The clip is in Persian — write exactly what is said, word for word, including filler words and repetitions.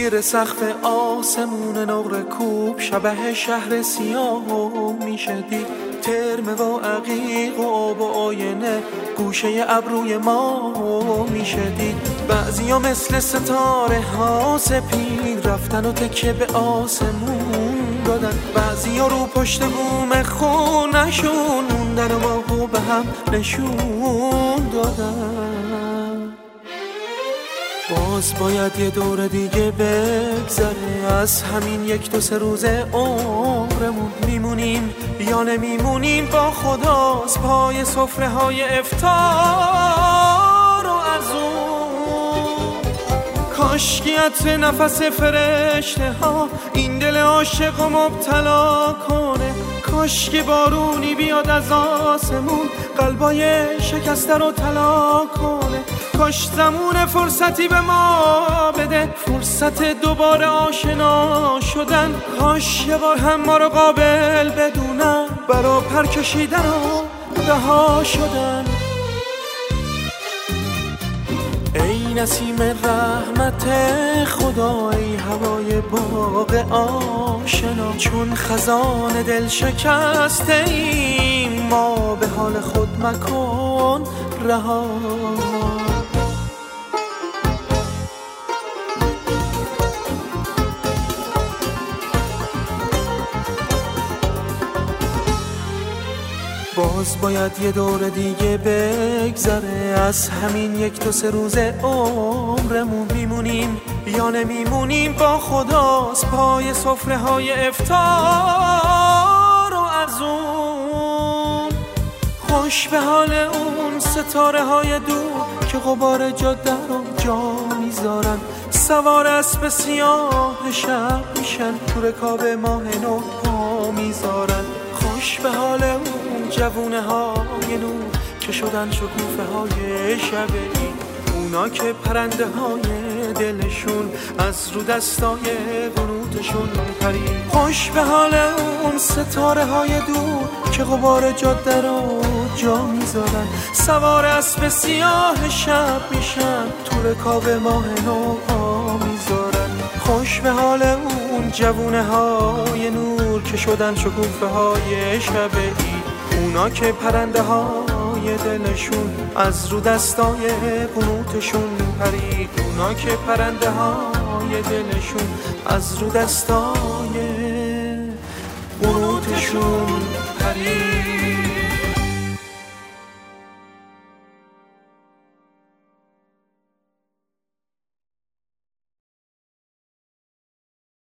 زیر سقف آسمون نقره کوب شبه شهر سیاه میشه دید. ترمه و عقیق و آب و آینه گوشه ابروی ما میشه دید. بعضیا مثل ستاره ها سپید رفتن و تکیه به آسمون دادن. بعضیا رو پشت بوم خونشون موندن و باهو به هم نشون دادن. باز باید یه دور دیگه بگذره از همین یک دو سه روز عمرمون. میمونیم یا نمیمونیم با خداست پای سفره های افطار و ارزون. کاشکیت نفس فرشته ها این دل عاشق و مبتلا کنه. کاش که بارونی بیاد از آسمون قلبای شکسته رو طلا کنه. کاش زمون فرصتی به ما بده فرصت دوباره آشنا شدن. کاش یه بار هم ما رو قابل بدونن برا پر کشیدن و رها شدن. ای نسیم رحمت خدا ای هوای باغ آشنا. چون خزان دل شکسته ایم ما به حال خود مکن رها. باز باید یه دور دیگه بگذره از همین یک دو سه روز عمرمون. میمونیم یا نمیمونیم با خداست پای سفره های افطار و ارزون. خوش به حال اون ستاره های دور که غبار جاده رو جا میذارن. سوار اسب سیاه شب میشن تو رکاب ماه نو پا میذارن. خوش به حال اون جوونه های نور که شدن شکوفه های شبی. اونا که پرنده های دلشون از رو دستای قنوتشون پرید. خوش به حال اون ستاره های دور که غبار جاده رو جا میذارن. سوار اسب سیاه شب میشن تو رکاب ماه نو پا میذارن. خوش به حال اون جوونه های نور که شدن شکوفه های شبی. اونا که پرنده های دلشون از رو دستای قنوتشون پرید. اونا که پرنده های دلشون از رو دستای قنوتشون پرید.